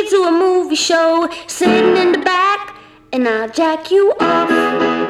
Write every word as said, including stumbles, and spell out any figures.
to a movie show, sitting in the back, and I'll jack you off.